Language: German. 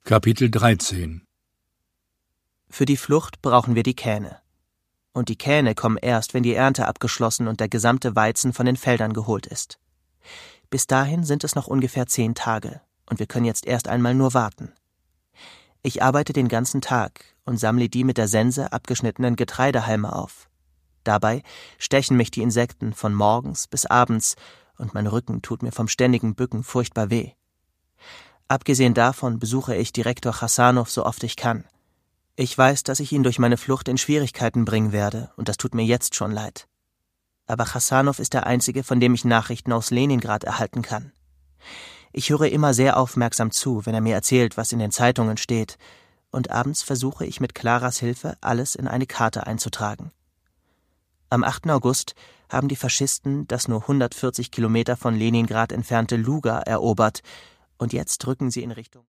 Kapitel 13 Für die Flucht brauchen wir die Kähne. Und die Kähne kommen erst, wenn die Ernte abgeschlossen und der gesamte Weizen von den Feldern geholt ist. Bis dahin sind es noch ungefähr 10 Tage und wir können jetzt erst einmal nur warten. Ich arbeite den ganzen Tag und sammle die mit der Sense abgeschnittenen Getreidehalme auf. Dabei stechen mich die Insekten von morgens bis abends und mein Rücken tut mir vom ständigen Bücken furchtbar weh. Abgesehen davon besuche ich Direktor Chasanow so oft ich kann. Ich weiß, dass ich ihn durch meine Flucht in Schwierigkeiten bringen werde, und das tut mir jetzt schon leid. Aber Chasanow ist der Einzige, von dem ich Nachrichten aus Leningrad erhalten kann. Ich höre immer sehr aufmerksam zu, wenn er mir erzählt, was in den Zeitungen steht, und abends versuche ich mit Klaras Hilfe, alles in eine Karte einzutragen. Am 8. August haben die Faschisten das nur 140 Kilometer von Leningrad entfernte Luga erobert, und jetzt rücken sie in Richtung